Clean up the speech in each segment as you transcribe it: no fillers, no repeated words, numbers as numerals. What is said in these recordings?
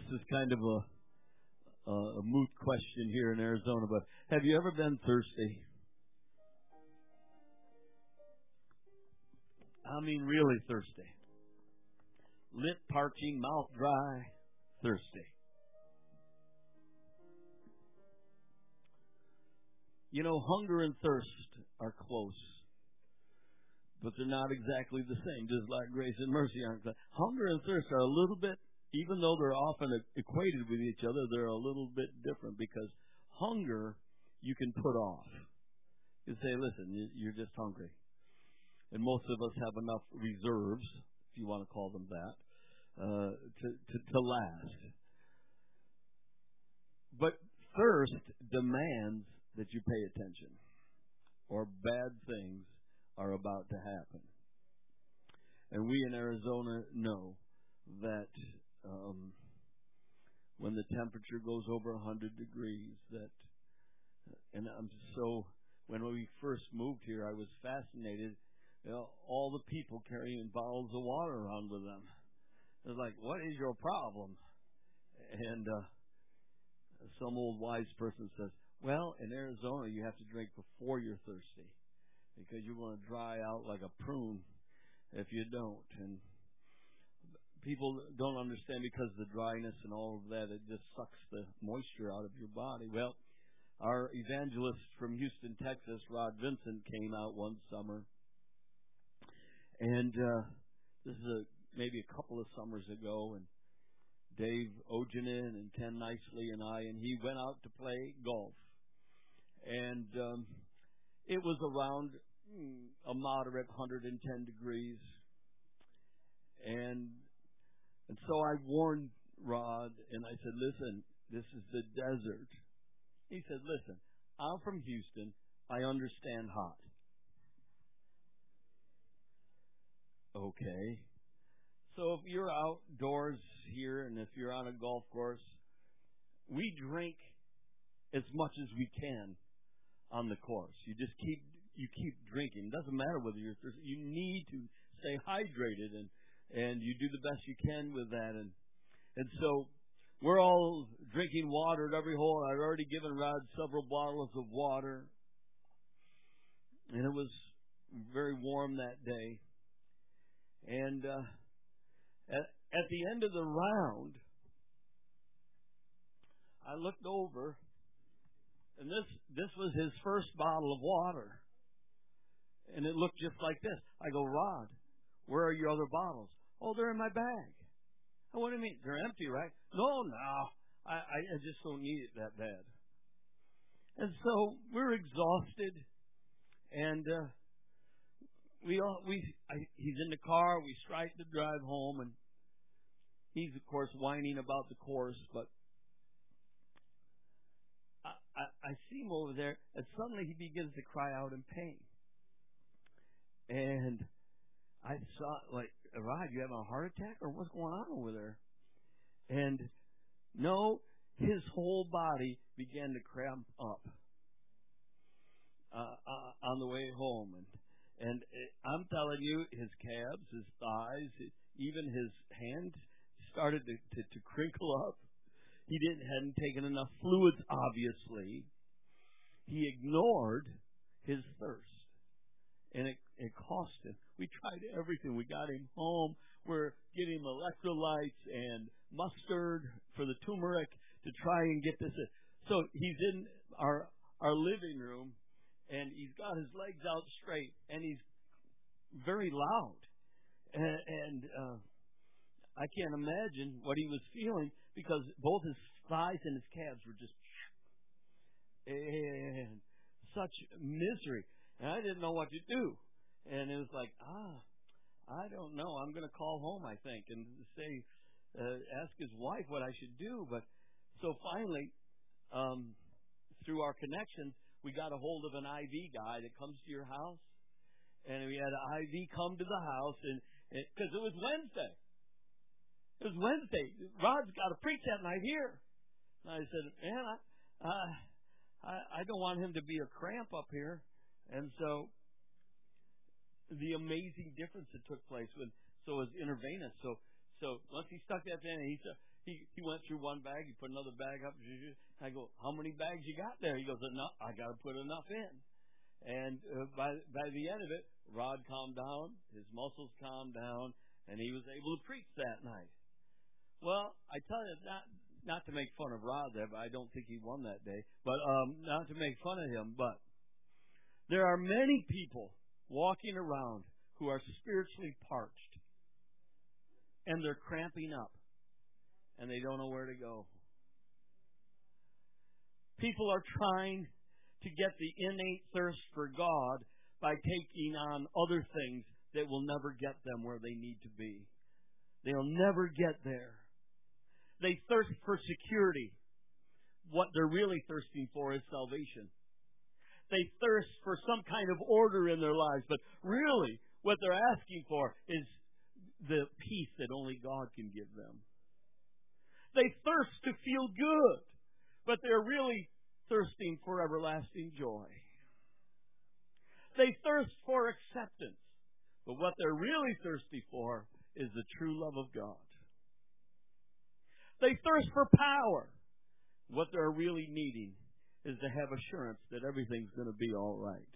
is kind of a moot question here in Arizona, but have you ever been thirsty? I mean, really thirsty. Lip parching, mouth dry, thirsty. You know, hunger and thirst are close, but they're not exactly the same, just like grace and mercy aren't. Hunger and thirst are a little bit, even though they're often equated with each other, they're a little bit different, because hunger you can put off. You say, listen, you're just hungry. And most of us have enough reserves, if you want to call them that, to last. But thirst demands that you pay attention, or bad things are about to happen. And we in Arizona know that when the temperature goes over 100 degrees, when we first moved here, I was fascinated. You know, all the people carrying bottles of water around with them. It was like, what is your problem? And some old wise person says, well, in Arizona, you have to drink before you're thirsty, because you're going to dry out like a prune if you don't. And people don't understand, because the dryness and all of that, it just sucks the moisture out of your body. Well, our evangelist from Houston, Texas, Rod Vincent, came out one summer. And this is maybe a couple of summers ago, and Dave Ogenin and Ken Nicely and he went out to play golf. And it was around a moderate 110 degrees. And so I warned Rod, and I said, listen, this is the desert. He said, listen, I'm from Houston. I understand hot. Okay. So if you're outdoors here, and if you're on a golf course, we drink as much as we can on the course. You keep drinking. It doesn't matter whether you're thirsty. You need to stay hydrated, and you do the best you can with that. And so we're all drinking water at every hole. I'd already given Rod several bottles of water, and it was very warm that day. And at the end of the round, I looked over, and this was his first bottle of water. And it looked just like this. I go, Rod, where are your other bottles? Oh, they're in my bag. Oh, what do you mean? They're empty, right? No. I just don't need it that bad. And so we're exhausted, and he's in the car. We strike to drive home, and he's, of course, whining about the course, but I see him over there, and suddenly he begins to cry out in pain. And I saw, like, Rod, you having a heart attack, or what's going on over there? And no, his whole body began to cramp up on the way home. And I'm telling you, his calves, his thighs, even his hand started to crinkle up. He hadn't taken enough fluids, obviously. He ignored his thirst, and it cost him. We tried everything. We got him home. We're getting him electrolytes and mustard for the turmeric to try and get this. So he's in our living room, and he's got his legs out straight, and he's very loud. And I can't imagine what he was feeling, because both his thighs and his calves were just and such misery. And I didn't know what to do. And it was like, I don't know. I'm going to call home, I think, and say, ask his wife what I should do. But so finally, through our connections, we got a hold of an IV guy that comes to your house. And we had an IV come to the house, and because it was Wednesday. It was Wednesday. Rod's got to preach that night here. And I said, man, I don't want him to be a cramp up here. And so the amazing difference that took place it was intravenous. So once he stuck that in, he went through one bag. He put another bag up. I go, how many bags you got there? He goes, enough. I got to put enough in. And by the end of it, Rod calmed down, his muscles calmed down, and he was able to preach that night. Well, I tell you, not to make fun of Rod there, but I don't think he won that day. But not to make fun of him, but there are many people walking around who are spiritually parched, and they're cramping up, and they don't know where to go. People are trying to get the innate thirst for God by taking on other things that will never get them where they need to be. They'll never get there. They thirst for security. What they're really thirsting for is salvation. They thirst for some kind of order in their lives, but really what they're asking for is the peace that only God can give them. They thirst to feel good, but they're really thirsting for everlasting joy. They thirst for acceptance, but what they're really thirsty for is the true love of God. They thirst for power. What they're really needing is to have assurance that everything's going to be all right.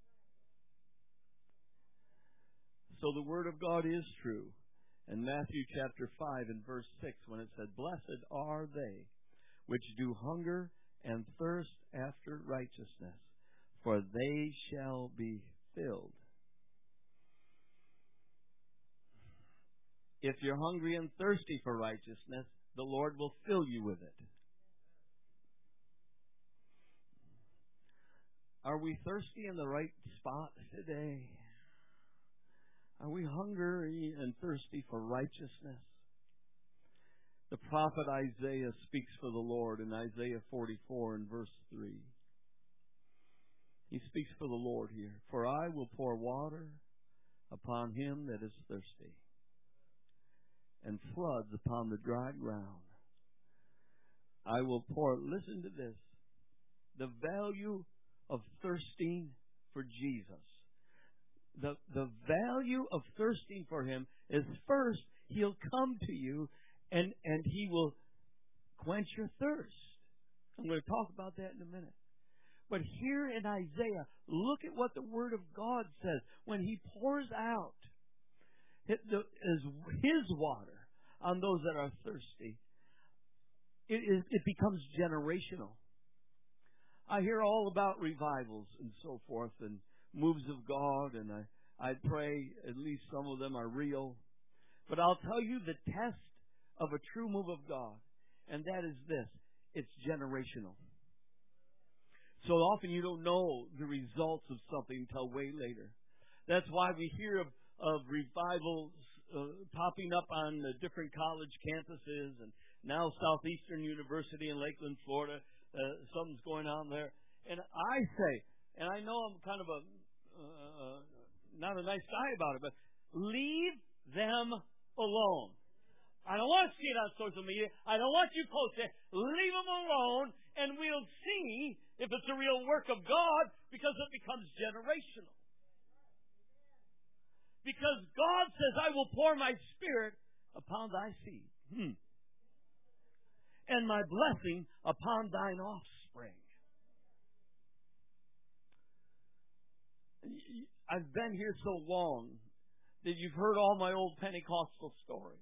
So the Word of God is true. In Matthew chapter 5 and verse 6, when it said, "Blessed are they which do hunger and thirst after righteousness, for they shall be filled." If you're hungry and thirsty for righteousness, the Lord will fill you with it. Are we thirsty in the right spot today? Are we hungry and thirsty for righteousness? The prophet Isaiah speaks for the Lord in Isaiah 44 and verse 3. He speaks for the Lord here. "For I will pour water upon him that is thirsty, and floods upon the dry ground. I will pour," listen to this, the value of thirsting for Jesus. The value of thirsting for Him is, first, He'll come to you and He will quench your thirst. I'm going to talk about that in a minute. But here in Isaiah, look at what the Word of God says. When He pours out His water on those that are thirsty, it becomes generational. I hear all about revivals and so forth and moves of God, and I pray at least some of them are real. But I'll tell you the test of a true move of God, and that is this: it's generational. So often you don't know the results of something until way later. That's why we hear of revivals popping up on the different college campuses, and now Southeastern University in Lakeland, Florida, something's going on there. And I say, and I know I'm kind of not a nice guy about it, but leave them alone. I don't want to see it on social media. I don't want you posting it. Leave them alone, and we'll see if it's a real work of God, because it becomes generational. Because God says, "I will pour my Spirit upon thy seed, and my blessing upon thine offspring." I've been here so long that you've heard all my old Pentecostal stories.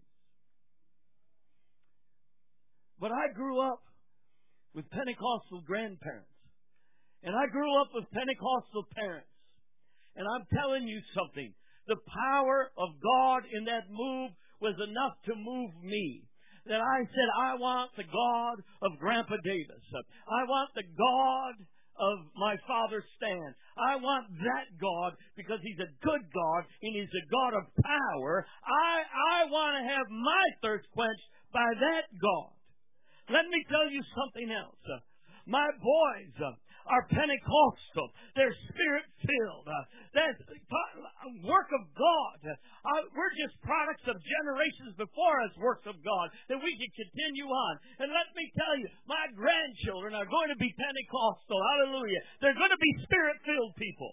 But I grew up with Pentecostal grandparents. And I grew up with Pentecostal parents. And I'm telling you something. The power of God in that move was enough to move me. That I said, I want the God of Grandpa Davis. I want the God of my father Stan. I want that God because He's a good God and He's a God of power. I want to have my thirst quenched by that God. Let me tell you something else. My boys are Pentecostal. They're Spirit-filled. That's work of God. We're just products of generations before us, works of God, that we can continue on. And let me tell you, my grandchildren are going to be Pentecostal. Hallelujah. They're going to be Spirit-filled people.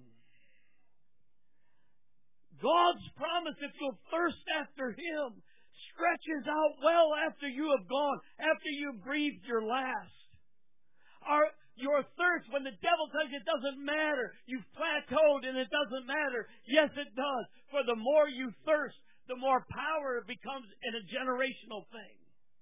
God's promise, if you'll thirst after Him, stretches out well after you have gone, after you've breathed your last. Your thirst, when the devil tells you it doesn't matter, you've plateaued and it doesn't matter. Yes, it does. For the more you thirst, the more power it becomes in a generational thing.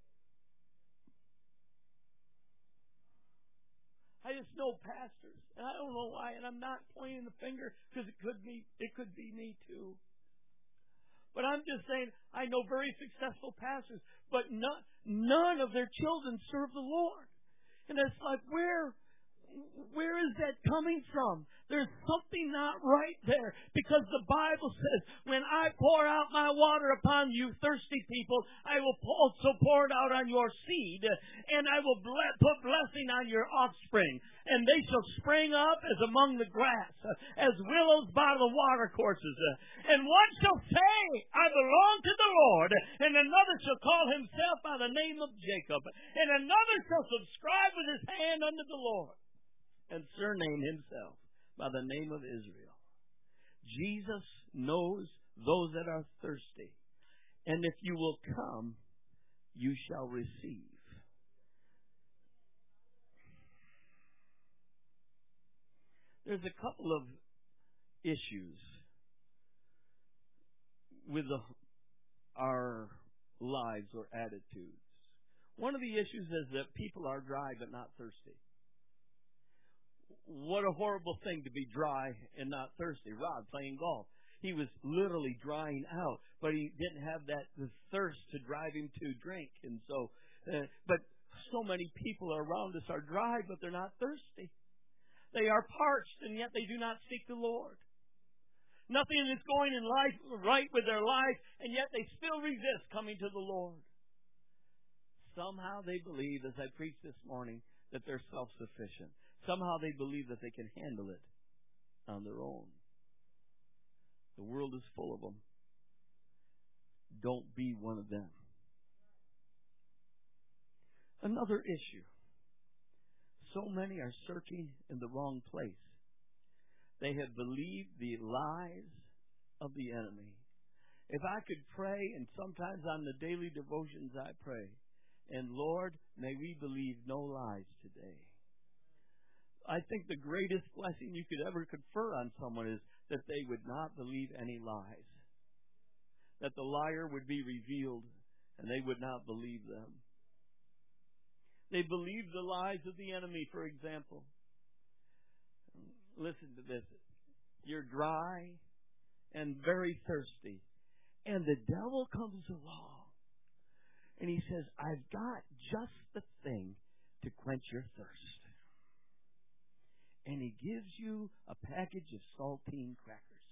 I just know pastors, and I don't know why, and I'm not pointing the finger because it could be me too. But I'm just saying, I know very successful pastors, but none of their children serve the Lord. And it's like, where is that coming from? There's something not right there. Because the Bible says, when I pour out my water upon you thirsty people, I will also pour it out on your seed, and I will put blessing on your offspring. And they shall spring up as among the grass, as willows by the water courses. And one shall say, I belong to the Lord, and another shall call himself by the name of Jacob, and another shall subscribe with his hand unto the Lord, and surname himself by the name of Israel. Jesus knows those that are thirsty. And if you will come, you shall receive. There's a couple of issues with our lives or attitudes. One of the issues is that people are dry but not thirsty. What a horrible thing to be dry and not thirsty. Rod playing golf, he was literally drying out, but he didn't have the thirst to drive him to drink. And so, but so many people around us are dry, but they're not thirsty. They are parched, and yet they do not seek the Lord. Nothing is going in life right with their life, and yet they still resist coming to the Lord. Somehow they believe, as I preached this morning, that they're self-sufficient. Somehow they believe that they can handle it on their own. The world is full of them. Don't be one of them. Another issue. So many are searching in the wrong place. They have believed the lies of the enemy. If I could pray, and sometimes on the daily devotions I pray, and Lord, may we believe no lies today. I think the greatest blessing you could ever confer on someone is that they would not believe any lies. That the liar would be revealed and they would not believe them. They believe the lies of the enemy, for example. Listen to this. You're dry and very thirsty, and the devil comes along and he says, I've got just the thing to quench your thirst. And he gives you a package of saltine crackers.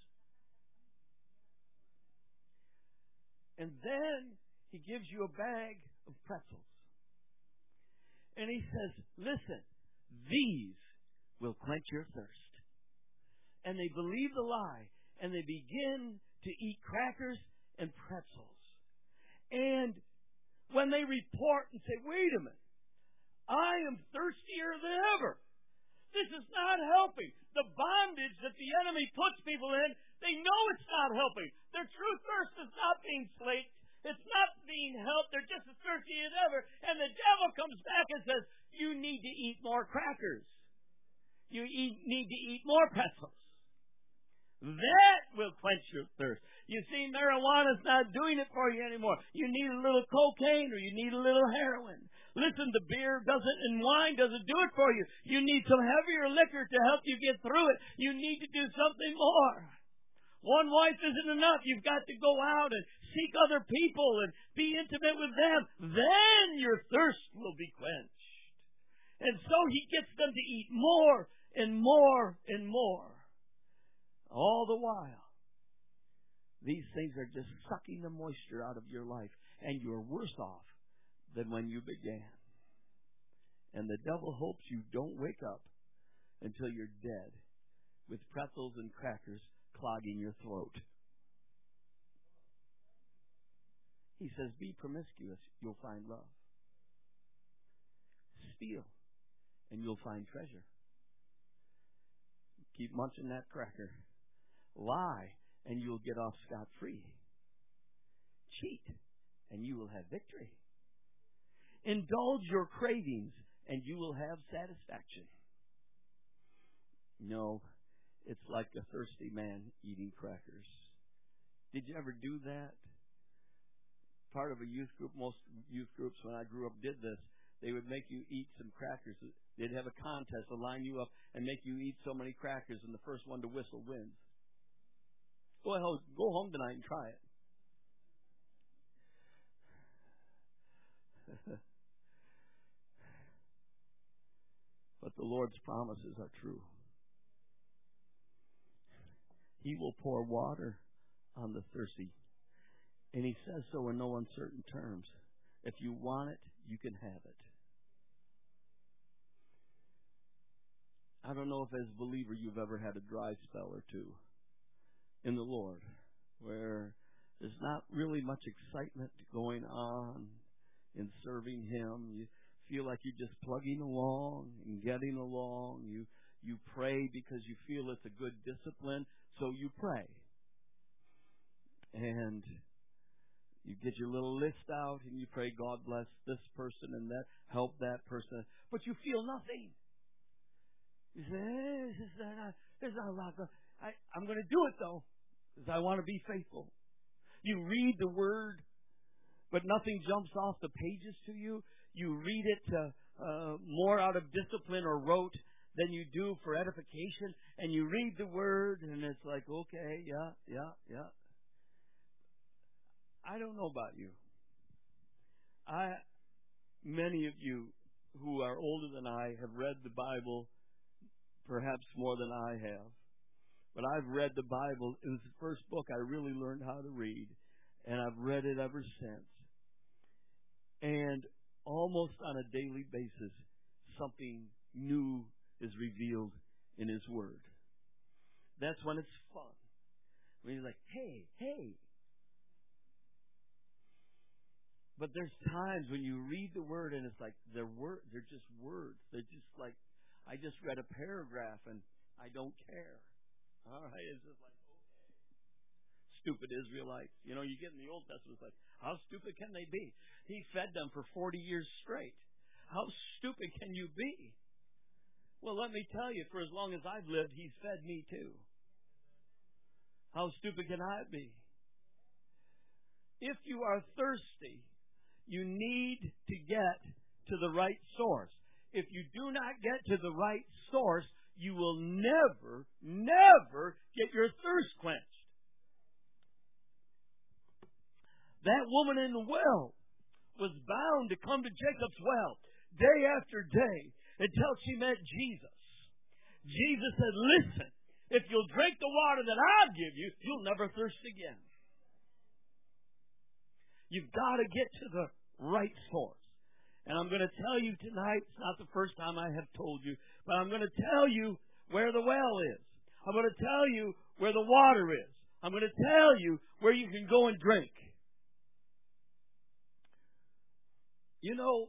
And then he gives you a bag of pretzels. And he says, listen, these will quench your thirst. And they believe the lie, and they begin to eat crackers and pretzels. And when they report and say, wait a minute, I am thirstier than ever. This is not helping. The bondage that the enemy puts people in, they know it's not helping. Their true thirst is not being slaked. It's not being helped. They're just as thirsty as ever. And the devil comes back and says, you need to eat more crackers. You need to eat more pretzels. That will quench your thirst. You see, marijuana's not doing it for you anymore. You need a little cocaine or you need a little heroin. Listen, the beer doesn't and wine doesn't do it for you. You need some heavier liquor to help you get through it. You need to do something more. One wife isn't enough. You've got to go out and seek other people and be intimate with them. Then your thirst will be quenched. And so he gets them to eat more and more and more. All the while, these things are just sucking the moisture out of your life, and you're worse off than when you began. And the devil hopes you don't wake up until you're dead with pretzels and crackers clogging your throat. He says, be promiscuous, you'll find love. Steal, and you'll find treasure. Keep munching that cracker. Lie, and you'll get off scot-free. Cheat, and you will have victory. Indulge your cravings, and you will have satisfaction. No, it's like a thirsty man eating crackers. Did you ever do that? Part of a youth group, most youth groups when I grew up did this. They would make you eat some crackers. They'd have a contest to line you up and make you eat so many crackers, and the first one to whistle wins. Well, go home tonight and try it. But the Lord's promises are true. He will pour water on the thirsty. And He says so in no uncertain terms. If you want it, you can have it. I don't know if as a believer you've ever had a dry spell or two in the Lord, where there's not really much excitement going on in serving Him. You feel like you're just plugging along and getting along. You pray because you feel it's a good discipline, so you pray. And you get your little list out and you pray, God bless this person and that, help that person. But you feel nothing. You say, there's not a lot. I'm going to do it, though, because I want to be faithful. You read the Word, but nothing jumps off the pages to you. You read it more out of discipline or rote than you do for edification. And you read the Word, and it's like, okay, yeah. I don't know about you. Many of you who are older than I have read the Bible perhaps more than I have. But I've read the Bible. It was the first book I really learned how to read, and I've read it ever since. And almost on a daily basis, something new is revealed in His Word. That's when it's fun. When you're like, hey. But there's times when you read the Word and it's like they're just words. They're just like, I just read a paragraph and I don't care. All right, it's just like, okay. Stupid Israelites. You know, you get in the Old Testament, it's like, how stupid can they be? He fed them for 40 years straight. How stupid can you be? Well, let me tell you, for as long as I've lived, He's fed me too. How stupid can I be? If you are thirsty, you need to get to the right source. If you do not get to the right source, you will never get your thirst quenched. That woman in the well was bound to come to Jacob's well day after day until she met Jesus. Jesus said, listen, if you'll drink the water that I'll give you, you'll never thirst again. You've got to get to the right source. And I'm going to tell you tonight, it's not the first time I have told you, but I'm going to tell you where the well is. I'm going to tell you where the water is. I'm going to tell you where you can go and drink. You know,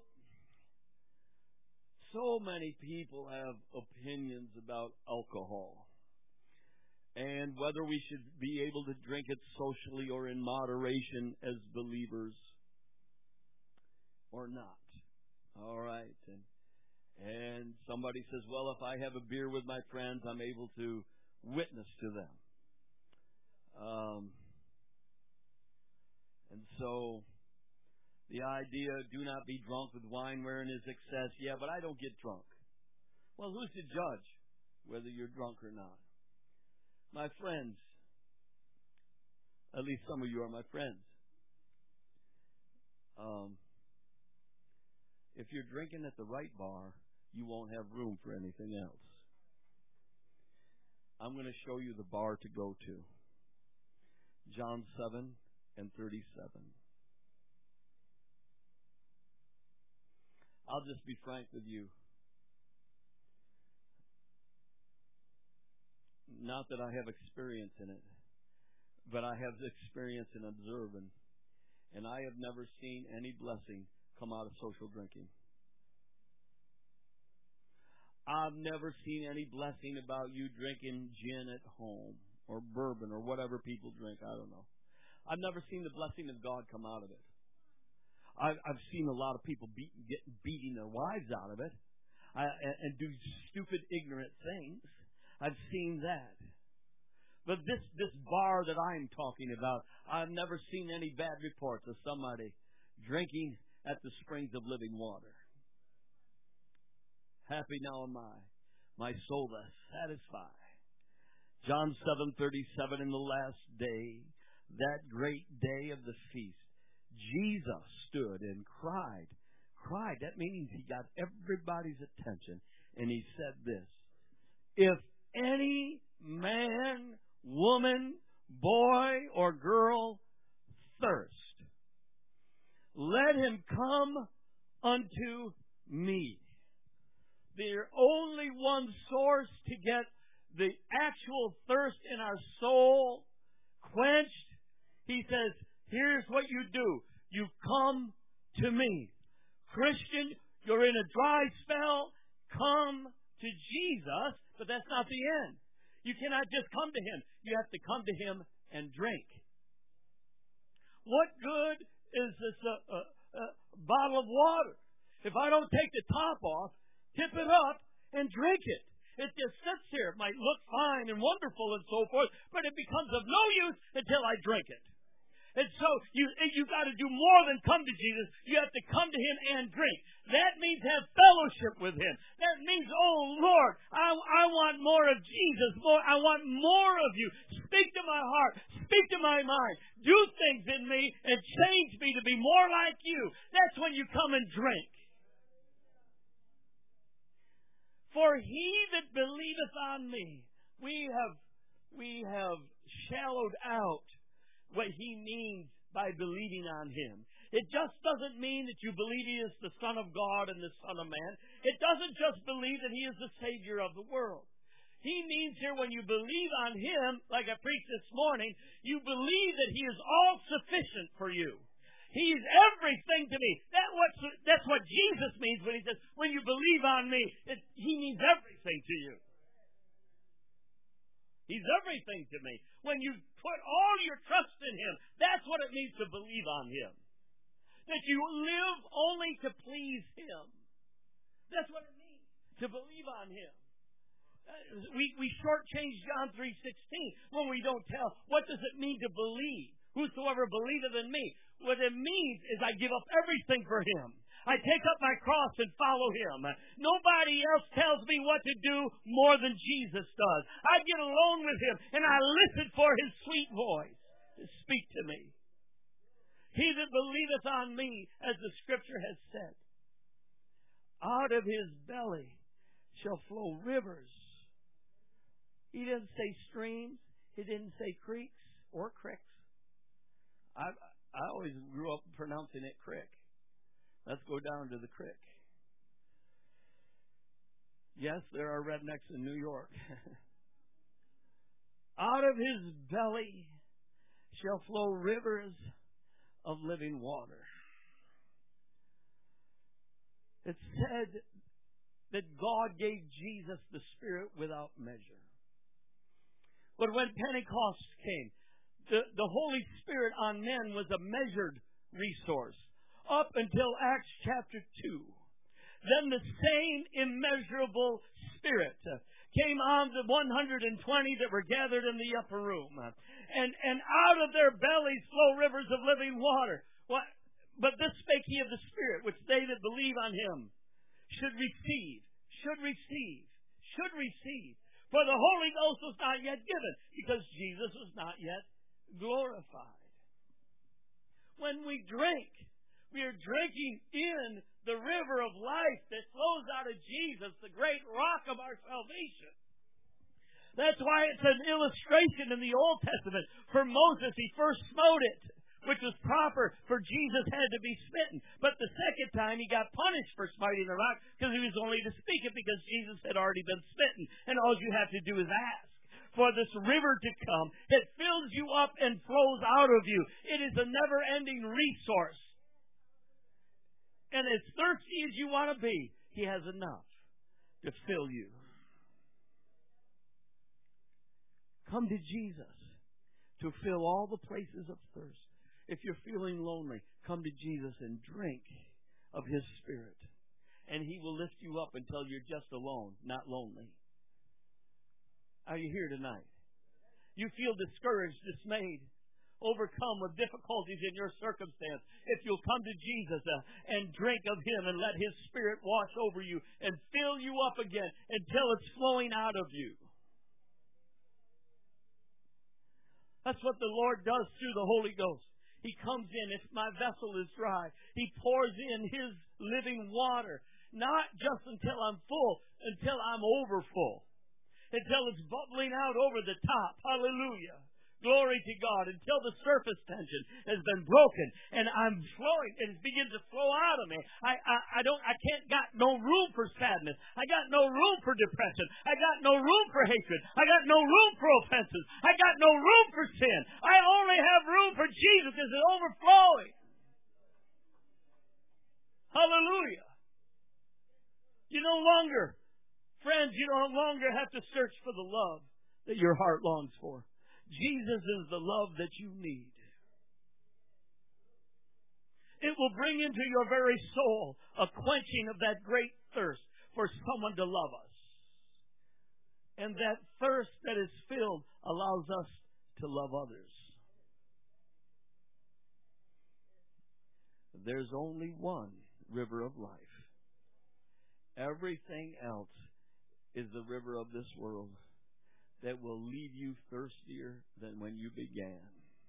so many people have opinions about alcohol and whether we should be able to drink it socially or in moderation as believers or not. All right. And somebody says, well, if I have a beer with my friends, I'm able to witness to them. And so the idea, do not be drunk with wine wherein is excess. Yeah, but I don't get drunk. Well, who's to judge whether you're drunk or not? My friends, at least some of you are my friends. If you're drinking at the right bar, you won't have room for anything else. I'm going to show you the bar to go to. John 7 and 37. I'll just be frank with you. Not that I have experience in it, but I have experience in observing. And I have never seen any blessing come out of social drinking. I've never seen any blessing about you drinking gin at home or bourbon or whatever people drink. I don't know. I've never seen the blessing of God come out of it. I've seen a lot of people beating their wives out of it and do stupid, ignorant things. I've seen that. But this bar that I'm talking about, I've never seen any bad reports of somebody drinking at the springs of living water. Happy now am I, my soul is satisfied. John 7:37, in the last day, that great day of the feast, Jesus stood and cried. Cried, that means he got everybody's attention. And he said this, if any man, woman, boy, or girl thirst, let him come unto me. There's only one source to get the actual thirst in our soul quenched. He says, here's what you do. You come to me. Christian, you're in a dry spell. Come to Jesus, but that's not the end. You cannot just come to Him. You have to come to Him and drink. What good is this bottle of water if I don't take the top off, tip it up, and drink it? It just sits here. It might look fine and wonderful and so forth, but it becomes of no use until I drink it. And so you got to do more than come to Jesus. You have to come to Him and drink. That means have fellowship with Him. That means, oh Lord, I want more of Jesus. I want more of you. Speak to my heart. Speak to my mind. Do things in me and change me to be more like you. That's when you come and drink. For he that believeth on me, we have shallowed out what he means by believing on him. It just doesn't mean that you believe he is the Son of God and the Son of Man. It doesn't just believe that he is the Savior of the world. He means here when you believe on him, like I preached this morning, you believe that he is all sufficient for you. He's everything to me. That's what Jesus means when he says, when you believe on me, he means everything to you. He's everything to me. When you put all your trust in him, that's what it means to believe on him. That you live only to please him. That's what it means to believe on him. We shortchange John 3:16 when we don't tell. What does it mean to believe? Whosoever believeth in me. What it means is I give up everything for him. I take up my cross and follow him. Nobody else tells me what to do more than Jesus does. I get alone with him and I listen for his sweet voice to speak to me. He that believeth on me, as the scripture has said, out of his belly shall flow rivers. He didn't say streams. He didn't say creeks or cricks. I always grew up pronouncing it crick. Let's go down to the creek. Yes, there are rednecks in New York. Out of his belly shall flow rivers of living water. It said that God gave Jesus the Spirit without measure. But when Pentecost came, the Holy Spirit on men was a measured resource. Up until Acts chapter 2. Then the same immeasurable Spirit came on the 120 that were gathered in the upper room. And out of their bellies flow rivers of living water. But this spake he of the Spirit, which they that believe on him should receive. For the Holy Ghost was not yet given, because Jesus was not yet glorified. When we drink, we are drinking in the river of life that flows out of Jesus, the great rock of our salvation. That's why it's an illustration in the Old Testament. For Moses, he first smote it, which was proper, for Jesus had to be smitten. But the second time, he got punished for smiting the rock because he was only to speak it because Jesus had already been smitten. And all you have to do is ask for this river to come that fills you up and flows out of you. It is a never-ending resource. And as thirsty as you want to be, he has enough to fill you. Come to Jesus to fill all the places of thirst. If you're feeling lonely, come to Jesus and drink of His Spirit. And He will lift you up until you're just alone, not lonely. Are you here tonight? You feel discouraged, dismayed, overcome with difficulties in your circumstance. If you'll come to Jesus and drink of Him and let His Spirit wash over you and fill you up again until it's flowing out of you. That's what the Lord does through the Holy Ghost. He comes in. If my vessel is dry, He pours in His living water. Not just until I'm full, until I'm overfull. Until it's bubbling out over the top. Hallelujah. Glory to God. Until the surface tension has been broken and I'm flowing and it begins to flow out of me. I can't got no room for sadness. I got no room for depression. I got no room for hatred. I got no room for offenses. I got no room for sin. I only have room for Jesus because it's overflowing. Hallelujah. You no longer, friends, you no longer have to search for the love that your heart longs for. Jesus is the love that you need. It will bring into your very soul a quenching of that great thirst for someone to love us. And that thirst that is filled allows us to love others. There's only one river of life. Everything else is the river of this world that will leave you thirstier than when you began.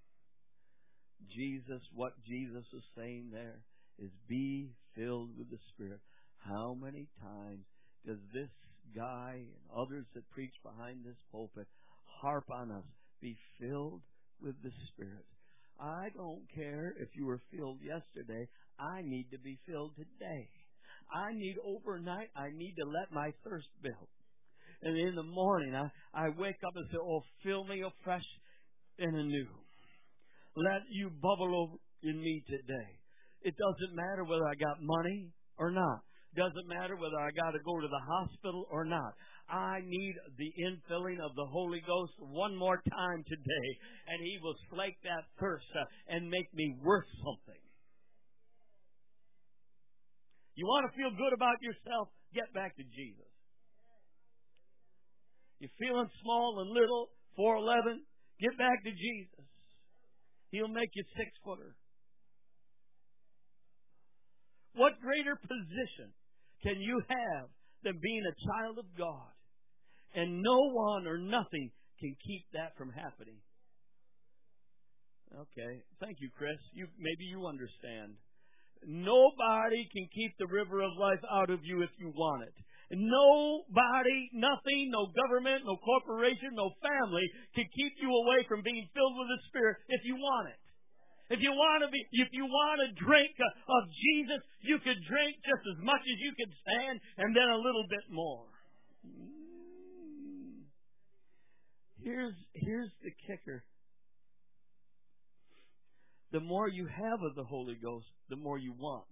What Jesus is saying there is be filled with the Spirit. How many times does this guy and others that preach behind this pulpit harp on us? Be filled with the Spirit. I don't care if you were filled yesterday. I need to be filled today. I need overnight. I need to let my thirst build. And in the morning, I wake up and say, oh, fill me afresh and anew. Let you bubble over in me today. It doesn't matter whether I got money or not. It doesn't matter whether I got to go to the hospital or not. I need the infilling of the Holy Ghost one more time today, and He will slake that thirst and make me worth something. You want to feel good about yourself? Get back to Jesus. You're feeling small and little, 4'11", get back to Jesus. He'll make you 6-footer. What greater position can you have than being a child of God? And no one or nothing can keep that from happening. Okay, thank you, Chris. Maybe you understand. Nobody can keep the river of life out of you if you want it. Nobody, nothing, no government, no corporation, no family can keep you away from being filled with the Spirit if you want it. If you want to drink of Jesus, you could drink just as much as you could stand and then a little bit more. Here's the kicker. The more you have of the Holy Ghost, the more you want.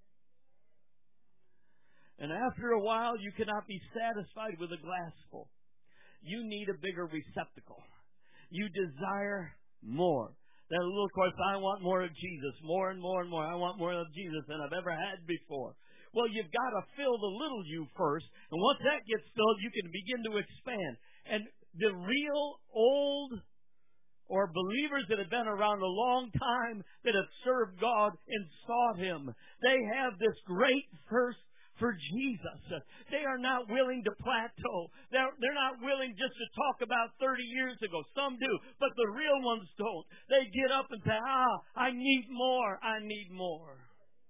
And after a while, you cannot be satisfied with a glassful. You need a bigger receptacle. You desire more. That little chorus, I want more of Jesus, more and more and more. I want more of Jesus than I've ever had before. Well, you've got to fill the little you first. And once that gets filled, you can begin to expand. And the real old or believers that have been around a long time that have served God and sought Him, they have this great thirst for Jesus. They are not willing to plateau. They're not willing just to talk about 30 years ago. Some do, but the real ones don't. They get up and say, I need more. I need more.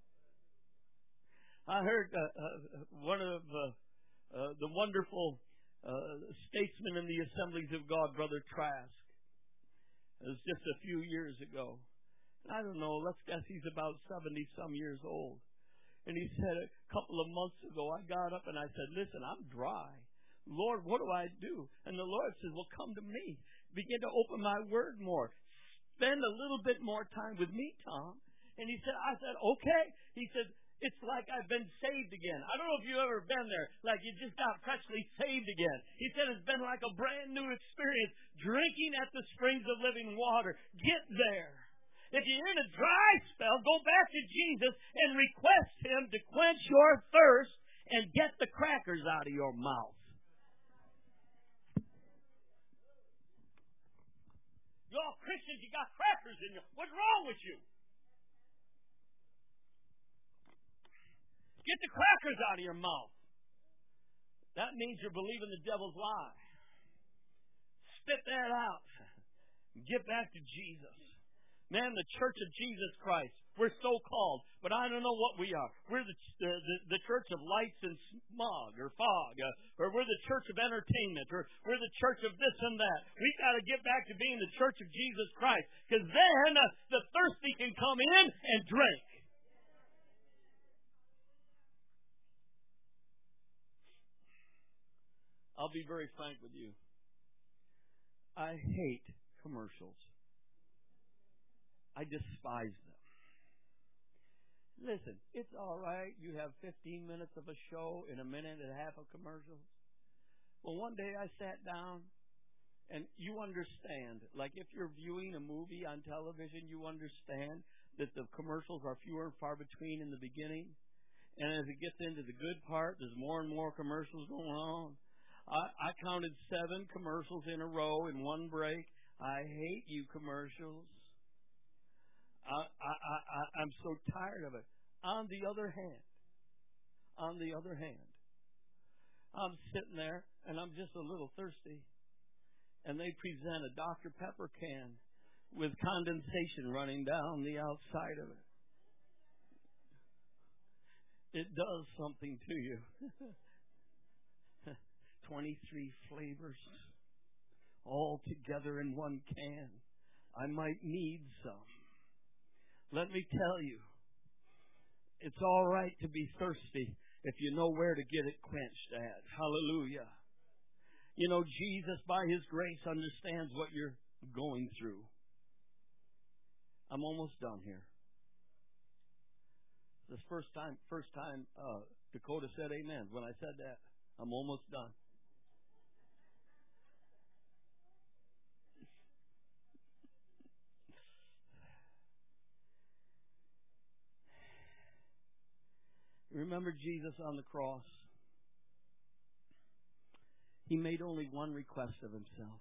I heard one of the wonderful statesmen in the Assemblies of God, Brother Trask. It was just a few years ago. I don't know, let's guess he's about 70-some years old. And he said a couple of months ago, I got up and I said, listen, I'm dry. Lord, what do I do? And the Lord says, well, come to me. Begin to open my word more. Spend a little bit more time with me, Tom. And I said, okay. He said, it's like I've been saved again. I don't know if you've ever been there, like you just got freshly saved again. He said it's been like a brand new experience, drinking at the springs of living water. Get there. If you're in a dry spell, go back to Jesus and request Him to quench your thirst and get the crackers out of your mouth. Y'all Christians, you got crackers in you. What's wrong with you? Get the crackers out of your mouth. That means you're believing the devil's lie. Spit that out. Get back to Jesus. Man, the Church of Jesus Christ, we're so called, but I don't know what we are. We're the church of lights and smog or fog, or we're the church of entertainment, or we're the church of this and that. We've got to get back to being the Church of Jesus Christ, because then the thirsty can come in and drink. I'll be very frank with you. I hate commercials. I despise them. Listen, it's all right. You have 15 minutes of a show and a minute and a half of commercials. Well, one day I sat down, and you understand, like if you're viewing a movie on television, you understand that the commercials are fewer and far between in the beginning. And as it gets into the good part, there's more and more commercials going on. I counted 7 commercials in a row in one break. I hate you commercials. I'm so tired of it. On the other hand, I'm sitting there and I'm just a little thirsty, and they present a Dr. Pepper can with condensation running down the outside of it. It does something to you. 23 flavors all together in one can. I might need some. Let me tell you, it's all right to be thirsty if you know where to get it quenched at. Hallelujah. You know, Jesus, by His grace, understands what you're going through. I'm almost done here. This first time Dakota said amen. When I said that, I'm almost done. Remember Jesus on the cross? He made only one request of Himself.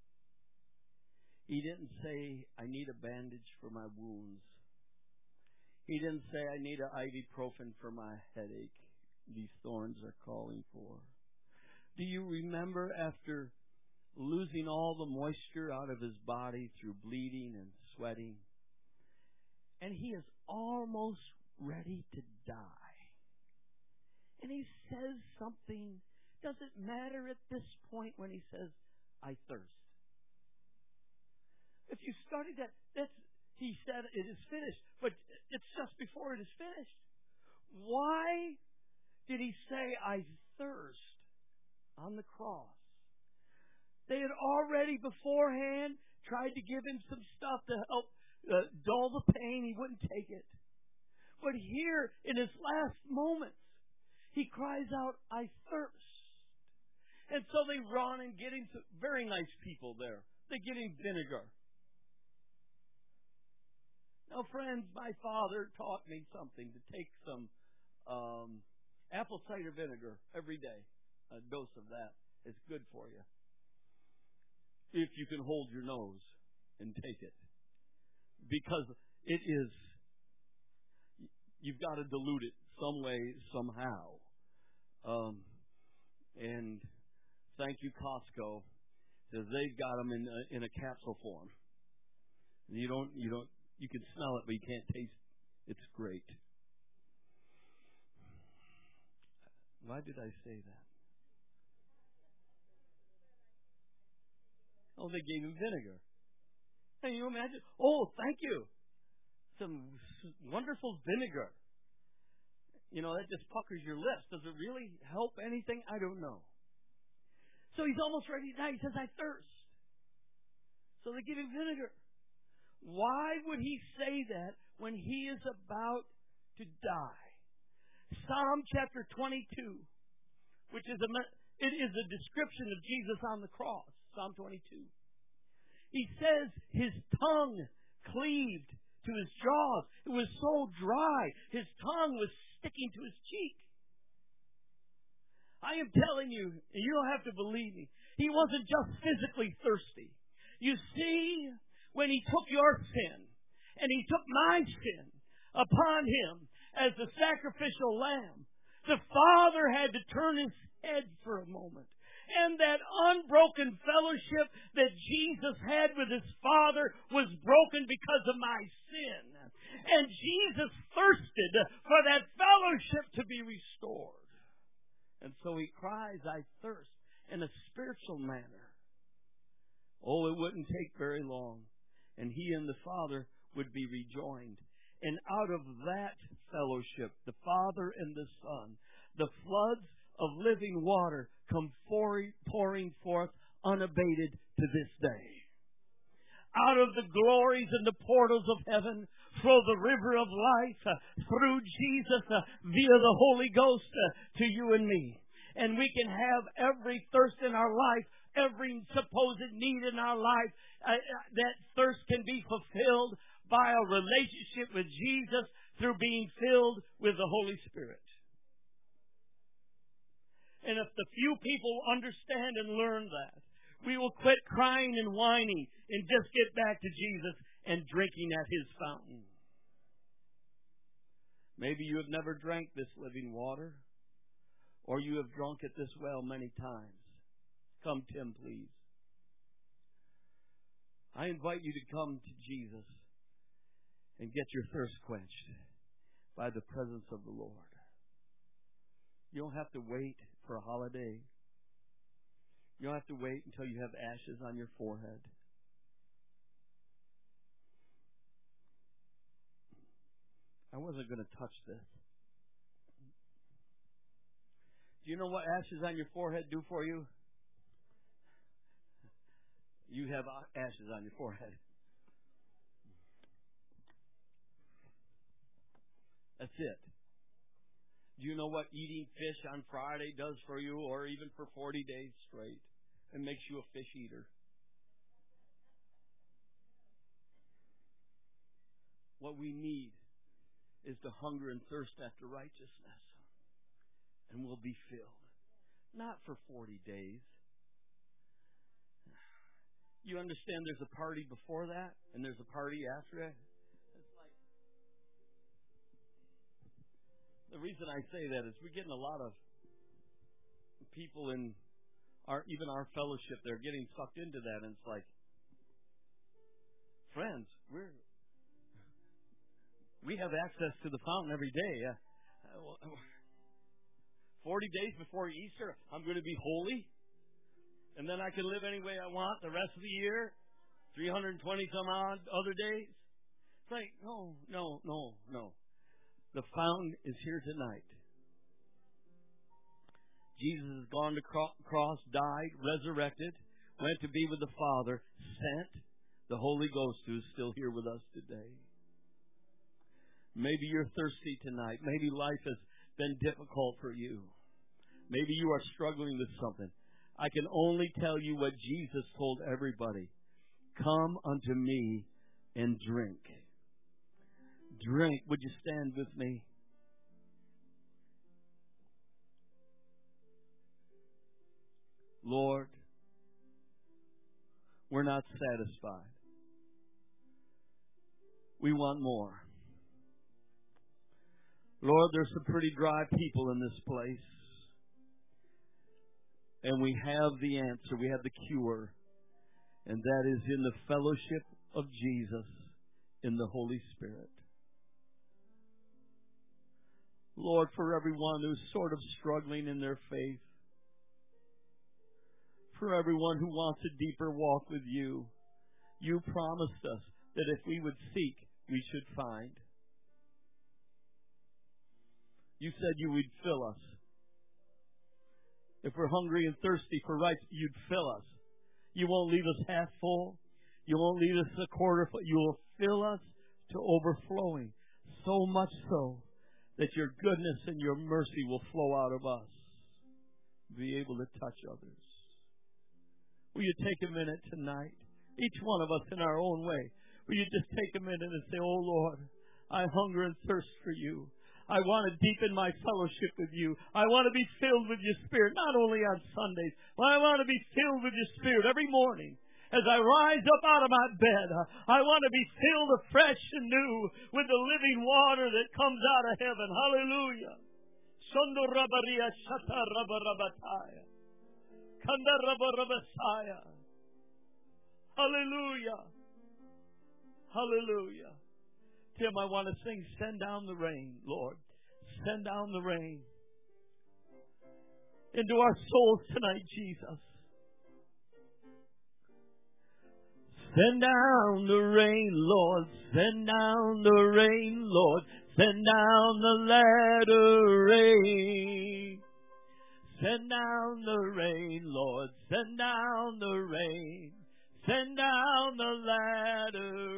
He didn't say, I need a bandage for my wounds. He didn't say, I need an ibuprofen for my headache. These thorns are calling for. Do you remember after losing all the moisture out of His body through bleeding and sweating, and He is almost ready to die? And He says something. Does it matter at this point when He says, I thirst? If you study that, He said it is finished, but it's just before it is finished. Why did He say, I thirst on the cross? They had already beforehand tried to give Him some stuff to help dull the pain. He wouldn't take it. But here, in His last moments, He cries out, I thirst. And so they run and get Him some very nice people there. They get Him vinegar. Now, friends, my father taught me something, to take some apple cider vinegar every day. A dose of that is good for you. If you can hold your nose and take it. Because it is, you've got to dilute it some way, somehow. And thank you, Costco, because they've got them in a capsule form. You can smell it, but you can't taste it. It's great. Why did I say that? Oh, they gave Him vinegar. Can you imagine? Oh, thank you. Some wonderful vinegar. You know, that just puckers your lips. Does it really help anything? I don't know. So He's almost ready to die. He says, I thirst. So they give Him vinegar. Why would He say that when He is about to die? Psalm chapter 22, which is a description of Jesus on the cross. Psalm 22. He says His tongue cleaved to his jaws. It was so dry. His tongue was sticking to his cheek. I am telling you, and you don't have to believe me, he wasn't just physically thirsty. You see, when he took your sin, and he took my sin upon him as the sacrificial lamb, the Father had to turn his head for a moment. And that unbroken fellowship that Jesus had with his Father was broken because of my sin. And Jesus thirsted for that fellowship to be restored. And so he cries, I thirst, in a spiritual manner. Oh, it wouldn't take very long, and he and the Father would be rejoined. And out of that fellowship, the Father and the Son, the floods of living water come pouring forth unabated to this day. Out of the glories and the portals of heaven flow the river of life through Jesus via the Holy Ghost to you and me. And we can have every thirst in our life, every supposed need in our life. That thirst can be fulfilled by a relationship with Jesus through being filled with the Holy Spirit. And if the few people understand and learn that, we will quit crying and whining and just get back to Jesus and drinking at his fountain. Maybe you have never drank this living water, or you have drunk at this well many times. Come, Tim, please. I invite you to come to Jesus and get your thirst quenched by the presence of the Lord. You don't have to wait for a holiday. You don't have to wait until you have ashes on your forehead. I wasn't going to touch this. Do you know what ashes on your forehead do for you? You have ashes on your forehead. That's it. Do you know what eating fish on Friday does for you, or even for 40 days straight? It makes you a fish eater. What we need is to hunger and thirst after righteousness, and we'll be filled. Not for 40 days. You understand there's a party before that, and there's a party after it? The reason I say that is we're getting a lot of people in even our fellowship. They're getting sucked into that, and it's like, friends, we have access to the fountain every day. 40 days before Easter, I'm going to be holy, and then I can live any way I want the rest of the year, 320 some odd other days. It's like, no. The fountain is here tonight. Jesus has gone to cross, died, resurrected, went to be with the Father, sent the Holy Ghost, who is still here with us today. Maybe you're thirsty tonight. Maybe life has been difficult for you. Maybe you are struggling with something. I can only tell you what Jesus told everybody. Come unto me and drink. Drink. Would you stand with me? Lord, we're not satisfied. We want more. Lord, there's some pretty dry people in this place. And we have the answer. We have the cure. And that is in the fellowship of Jesus in the Holy Spirit. Lord, for everyone who's sort of struggling in their faith, for everyone who wants a deeper walk with you, you promised us that if we would seek, we should find. You said you would fill us. If we're hungry and thirsty for righteousness, you'd fill us. You won't leave us half full. You won't leave us a quarter full. You will fill us to overflowing, so much so that your goodness and your mercy will flow out of us, be able to touch others. Will you take a minute tonight, each one of us in our own way? Will you just take a minute and say, oh Lord, I hunger and thirst for you. I want to deepen my fellowship with you. I want to be filled with your Spirit, not only on Sundays, but I want to be filled with your Spirit every morning. As I rise up out of my bed, I want to be filled afresh and new with the living water that comes out of heaven. Hallelujah. Shondo rabaria shata rabarabataya. Kanda rabarabasaya. Hallelujah. Hallelujah. Tim, I want to sing, send down the rain, Lord. Send down the rain into our souls tonight, Jesus. Send down the rain, Lord. Send down the rain, Lord. Send down the latter rain. Send down the rain, Lord. Send down the rain. Send down the latter